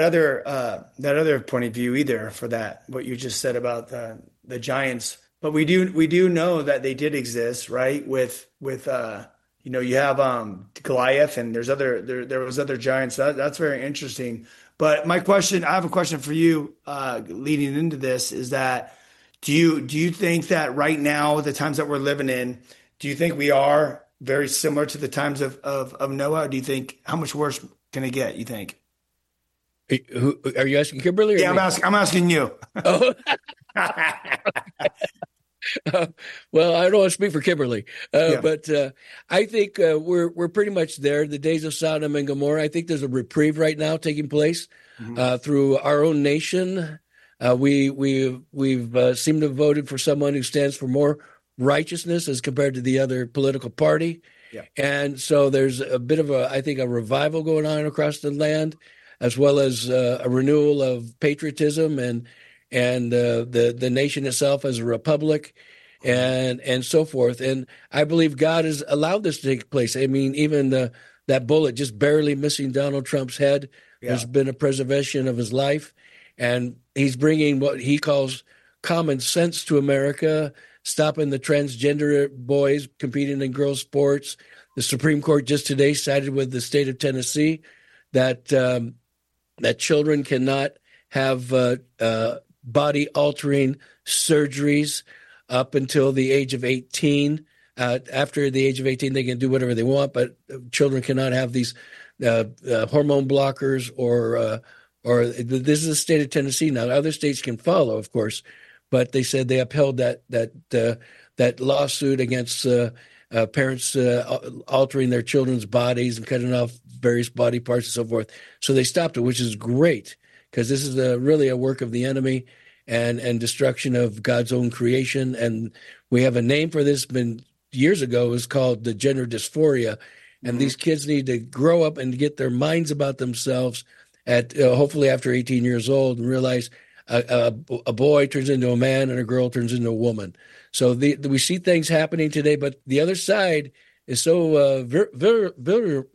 other point of view either for that, what you just said about the giants. But we do know that they did exist, right? With you have Goliath, and there was other giants. That's very interesting. But I have a question for you leading into this, is that do you think that right now, the times that we're living in, do you think we are very similar to the times of Noah? Or do you think, how much worse can it get, you think? Are you asking Kimberly? Or yeah, I'm asking you. Oh. Well, I don't want to speak for Kimberly, but I think we're pretty much there. The days of Sodom and Gomorrah. I think there's a reprieve right now taking place through our own nation. We've seemed to have voted for someone who stands for more righteousness as compared to the other political party. Yeah. And so there's a bit of a revival going on across the land, as well as a renewal of patriotism and the nation itself as a republic and so forth. And I believe God has allowed this to take place. I mean, even that bullet just barely missing Donald Trump's head, there's been a preservation of his life. And he's bringing what he calls common sense to America, stopping the transgender boys competing in girls' sports. The Supreme Court just today sided with the state of Tennessee that children cannot have body-altering surgeries up until the age of 18. After the age of 18, they can do whatever they want, but children cannot have these hormone blockers or this is the state of Tennessee now. Other states can follow, of course, but they said they upheld that lawsuit against parents altering their children's bodies and cutting off various body parts and so forth. So they stopped it, which is great, because this is really a work of the enemy and destruction of God's own creation. And we have a name for this, been years ago, it was called the gender dysphoria. And these kids need to grow up and get their minds about themselves at hopefully after 18 years old, and realize a boy turns into a man and a girl turns into a woman. So we see things happening today, but the other side is so virulent.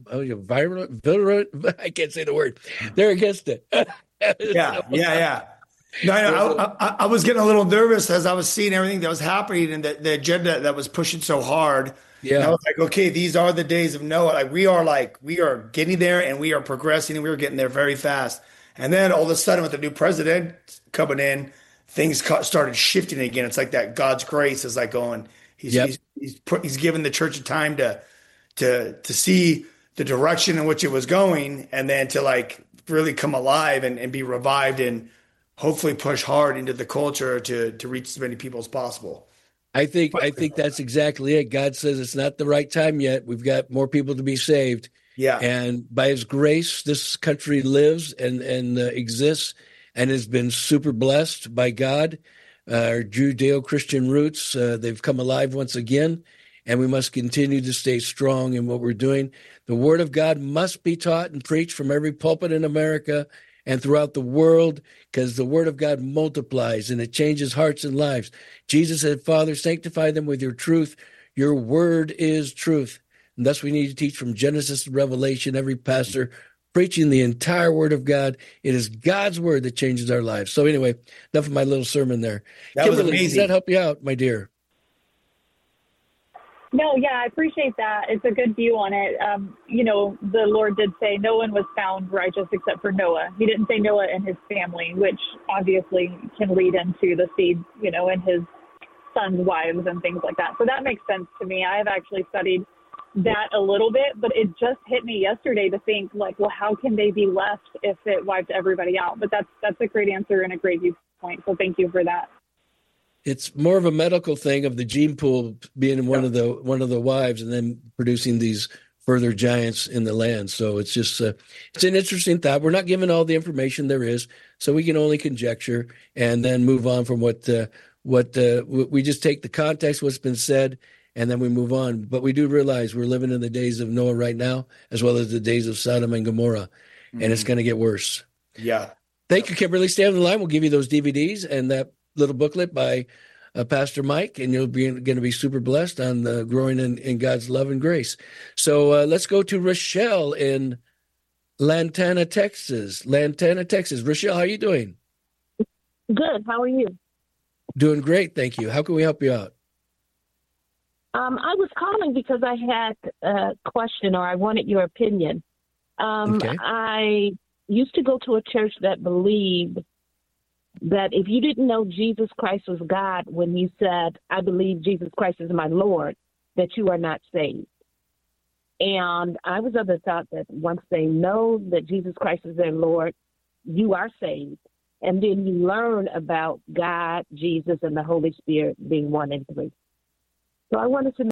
I can't say the word. They're against it. Yeah. No, I was getting a little nervous as I was seeing everything that was happening and the agenda that was pushing so hard. Yeah. And I was like, okay, these are the days of Noah. We are getting there and we are progressing and we are getting there very fast. And then all of a sudden with the new president coming in, things started shifting again. It's like that God's grace is like going, he's given the church a time to see the direction in which it was going and then to like really come alive and be revived and hopefully push hard into the culture to reach as many people as possible. I think that's exactly it. God says it's not the right time yet. We've got more people to be saved. Yeah. And by his grace, this country lives and exists and has been super blessed by God. Our Judeo-Christian roots, they've come alive once again, and we must continue to stay strong in what we're doing. The word of God must be taught and preached from every pulpit in America and throughout the world, because the word of God multiplies and it changes hearts and lives. Jesus said, Father, sanctify them with your truth. Your word is truth. And thus we need to teach from Genesis to Revelation, every pastor preaching the entire word of God. It is God's word that changes our lives. So anyway, enough of my little sermon there. That was amazing. Does that help you out, my dear? No, yeah, I appreciate that. It's a good view on it. The Lord did say no one was found righteous except for Noah. He didn't say Noah and his family, which obviously can lead into the seed, and his sons' wives and things like that. So that makes sense to me. I have actually studied that a little bit, but it just hit me yesterday to think like, well, how can they be left if it wiped everybody out? But that's a great answer and a great viewpoint. So thank you for that. It's more of a medical thing of the gene pool being one of the wives and then producing these further giants in the land. So it's just it's an interesting thought. We're not given all the information there is, so we can only conjecture and then move on from what we just take the context, what's been said, and then we move on. But we do realize we're living in the days of Noah right now, as well as the days of Sodom and Gomorrah, and it's going to get worse. Yeah. Thank you, Kimberly. Stay on the line. We'll give you those DVDs and that little booklet by Pastor Mike, and you'll be going to be super blessed on the growing in God's love and grace. So let's go to Rochelle in Lantana, Texas. Rochelle, how are you doing? Good. How are you? Doing great, thank you. How can we help you out? I was calling because I had a question, or I wanted your opinion. Okay. I used to go to a church that believed that if you didn't know Jesus Christ was God when you said, I believe Jesus Christ is my Lord, that you are not saved. And I was of the thought that once they know that Jesus Christ is their Lord, you are saved. And then you learn about God, Jesus, and the Holy Spirit being one and three. So I wanted to know.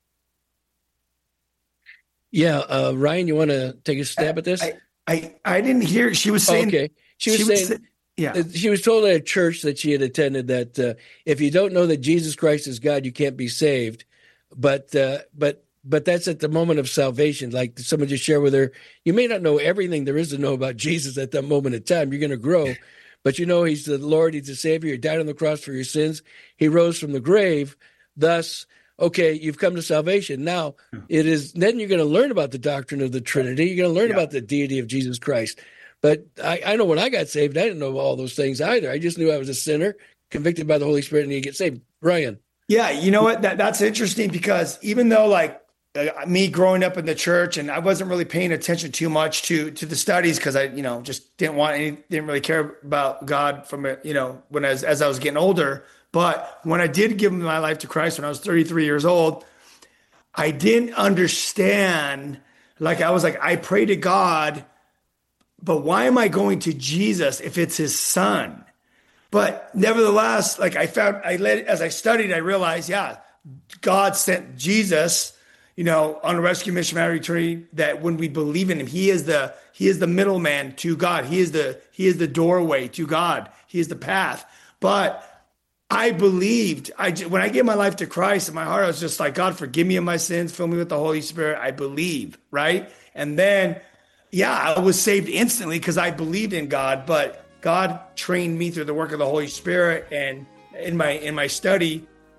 Yeah, Ryan, you want to take a stab at this? I didn't hear. She was saying. Okay. She was saying. Yeah. She was told at a church that she had attended that if you don't know that Jesus Christ is God, you can't be saved. But that's at the moment of salvation. Like someone just shared with her, you may not know everything there is to know about Jesus at that moment in time. You're going to grow. But he's the Lord, he's the Savior. He died on the cross for your sins. He rose from the grave. Thus, okay, you've come to salvation. Now, then you're going to learn about the doctrine of the Trinity. You're going to learn about the deity of Jesus Christ. But I know when I got saved, I didn't know all those things either. I just knew I was a sinner, convicted by the Holy Spirit, and you get saved. Ryan. Yeah, you know what? That's interesting because even though me growing up in the church and I wasn't really paying attention too much to the studies because I, just didn't really care about God from it, as I was getting older. But when I did give my life to Christ when I was 33 years old, I didn't understand. I pray to God, but why am I going to Jesus if it's his son? But nevertheless, as I studied, I realized, God sent Jesus, on a rescue mission for eternity, that when we believe in him, he is the middleman to God. He is the doorway to God. He is the path. But I believed, when I gave my life to Christ in my heart, I was just like, God, forgive me of my sins, fill me with the Holy Spirit. I believe, right? And then, I was saved instantly because I believed in God, but God trained me through the work of the Holy Spirit, and in my study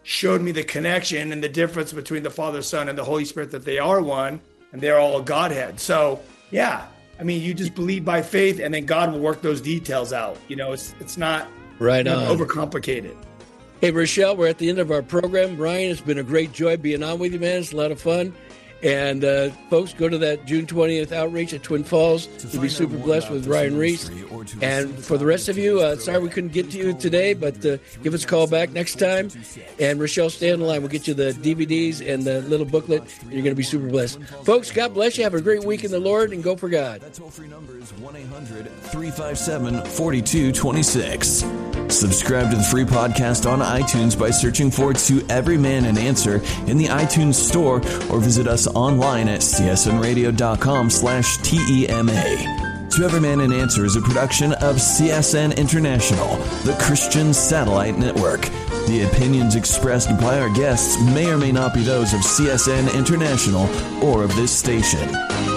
showed me the connection and the difference between the Father, Son, and the Holy Spirit, that they are one and they're all a Godhead. So, yeah, I mean, you just believe by faith, and then God will work those details out. It's not overcomplicated. Hey, Rochelle, we're at the end of our program. Ryan, it's been a great joy being on with you, man. It's a lot of fun. And folks, go to that June 20th outreach at Twin Falls. You'll be super blessed with Ryan Reese. And for the rest of you, sorry we couldn't get to you today, but give us a call back next time. And Rochelle, stay on the line. We'll get you the DVDs and the little booklet. You're going to be super blessed. Folks, God bless you. Have a great week in the Lord, and go for God. That toll-free number is 1-800-357-4226. Subscribe to the free podcast on iTunes by searching for To Every Man an Answer in the iTunes store, or visit us online at csnradio.com/TEMA. To Every Man an Answer is a production of CSN International, the Christian Satellite Network. The opinions expressed by our guests may or may not be those of CSN International or of this station.